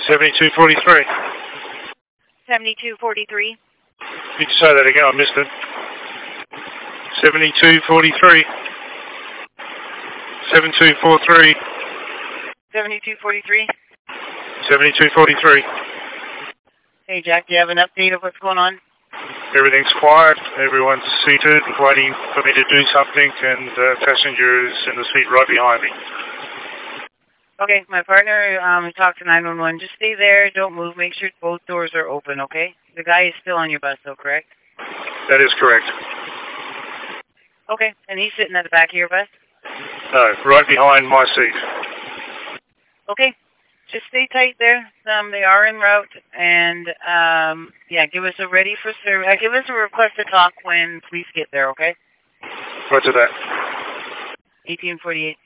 7243. 7243. Need to say that again, I missed it. 7243. 7243. 7243. 7243. Hey, Jack, do you have an update of what's going on? Everything's quiet. Everyone's seated, waiting for me to do something, and passenger is in the seat right behind me. Okay, my partner talked to 911. Just stay there. Don't move. Make sure both doors are open, okay? The guy is still on your bus, though, correct? That is correct. Okay, and he's sitting at the back of your bus? No, right behind my seat. Okay, just stay tight there. They are en route, and yeah, give us a ready for service. Give us a request to talk when police get there, okay? Roger that. 1848.